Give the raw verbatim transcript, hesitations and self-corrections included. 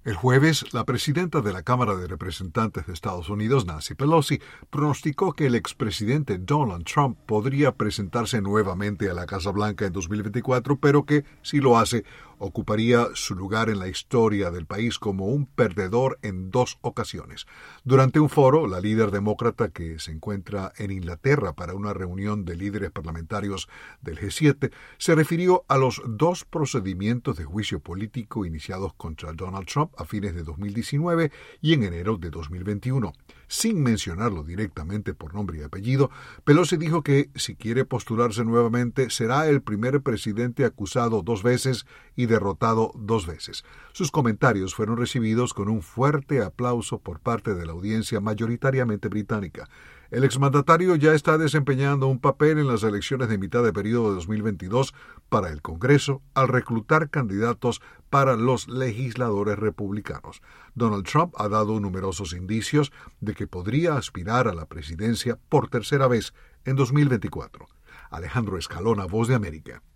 El jueves, la presidenta de la Cámara de Representantes de Estados Unidos, Nancy Pelosi, pronosticó que el expresidente Donald Trump podría presentarse nuevamente a la Casa Blanca en dos mil veinticuatro, pero que, si lo hace, ocuparía su lugar en la historia del país como un perdedor en dos ocasiones. Durante un foro, la líder demócrata que se encuentra en Inglaterra para una reunión de líderes parlamentarios del G siete se refirió a los dos procedimientos de juicio político iniciados contra Donald Trump a fines de dos mil diecinueve y en enero de dos mil veintiuno. Sin mencionarlo directamente por nombre y apellido, Pelosi dijo que, si quiere postularse nuevamente, será el primer presidente acusado dos veces y derrotado dos veces. Sus comentarios fueron recibidos con un fuerte aplauso por parte de la audiencia mayoritariamente británica. El exmandatario ya está desempeñando un papel en las elecciones de mitad de periodo de dos mil veintidós para el Congreso al reclutar candidatos para los legisladores republicanos. Donald Trump ha dado numerosos indicios de que podría aspirar a la presidencia por tercera vez en dos mil veinticuatro. Alejandro Escalona, Voz de América.